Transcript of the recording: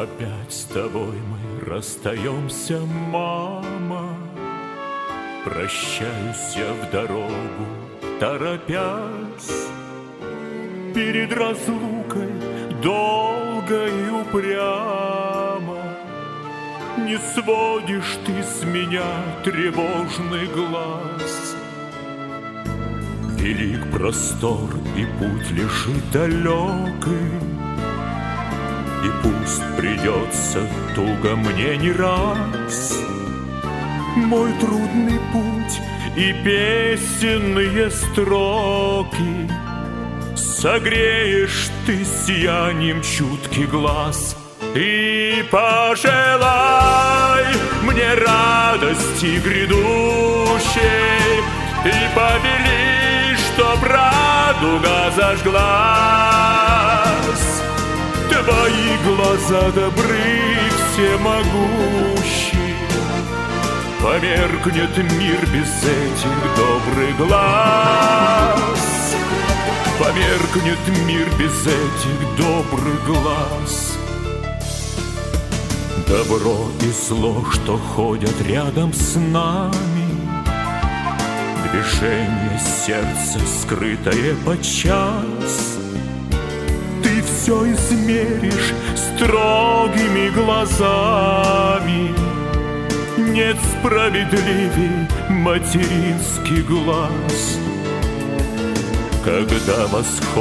Опять с тобой мы расстаемся, мама. Прощаюсь я в дорогу, торопясь. Перед разлукой долго и упрямо не сводишь ты с меня тревожный глаз. Велик простор и путь лежит далекий, и пусть придется туго мне не раз. Мой трудный путь и песенные строки согреешь ты сиянием чуткий глаз. И пожелай мне радости грядущей, и повели, чтоб радуга зажглась. Твои глаза добры, всемогущие, померкнет мир без этих добрых глаз. Померкнет мир без этих добрых глаз. Добро и зло, что ходят рядом с нами, движение сердца, скрытое подчас, ты все измеришь строгими глазами. Нет справедливей материнский глаз. Когда восход